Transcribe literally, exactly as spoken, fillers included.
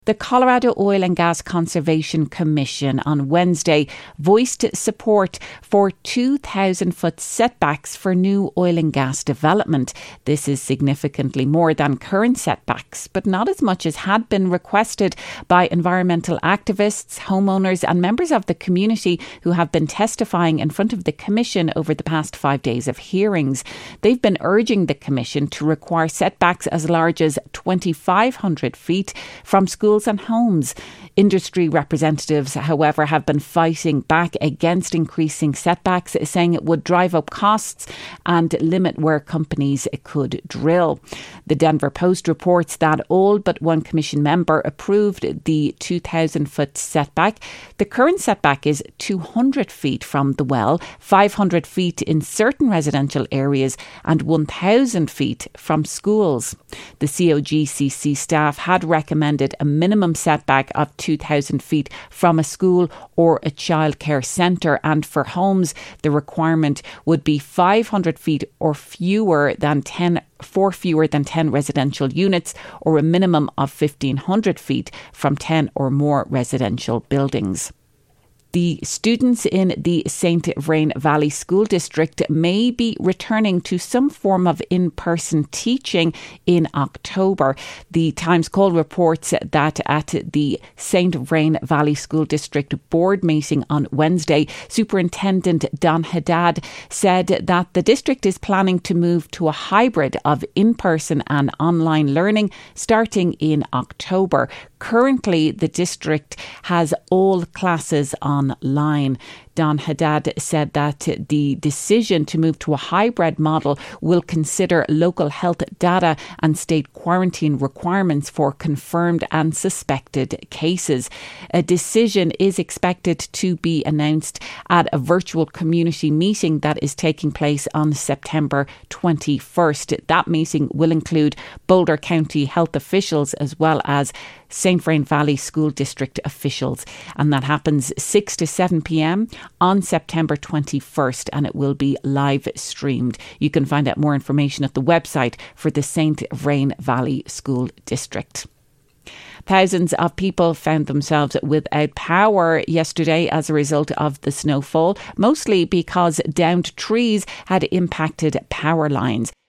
The Colorado Oil and Gas Conservation Commission on Wednesday voiced support for two thousand foot setbacks for new oil and gas development. This is significantly more than current setbacks, but not as much as had been requested by environmental activists, homeowners and members of the community who have been testifying in front of the Commission over the past five days of hearings. They've been urging the Commission to require setbacks as large as twenty-five hundred feet from schools and homes. Industry representatives, however, have been fighting back against increasing setbacks, saying it would drive up costs and limit where companies could drill. The Denver Post reports that all but one Commission member approved the two thousand foot setback. The current setback is two hundred feet from the well, five hundred feet in certain residential areas and one thousand feet from schools. The C O G C C staff had recommended a minimum setback of two thousand feet from a school or a childcare centre, and for homes the requirement would be five hundred feet or fewer than ten for fewer than ten residential units, or a minimum of fifteen hundred feet from ten or more residential buildings. The students in the Saint Vrain Valley School District may be returning to some form of in-person teaching in October. The Times Call reports that at the Saint Vrain Valley School District board meeting on Wednesday, Superintendent Don Haddad said that the district is planning to move to a hybrid of in-person and online learning starting in October. Currently, the district has all classes online. Don Haddad said that the decision to move to a hybrid model will consider local health data and state quarantine requirements for confirmed and suspected cases. A decision is expected to be announced at a virtual community meeting that is taking place on September twenty-first. That meeting will include Boulder County health officials as well as Saint Vrain Valley School District officials, and that happens six to seven p.m. on September twenty-first, and it will be live streamed. You can find out more information at the website for the Saint Vrain Valley School District. Thousands of people found themselves without power yesterday as a result of the snowfall, mostly because downed trees had impacted power lines.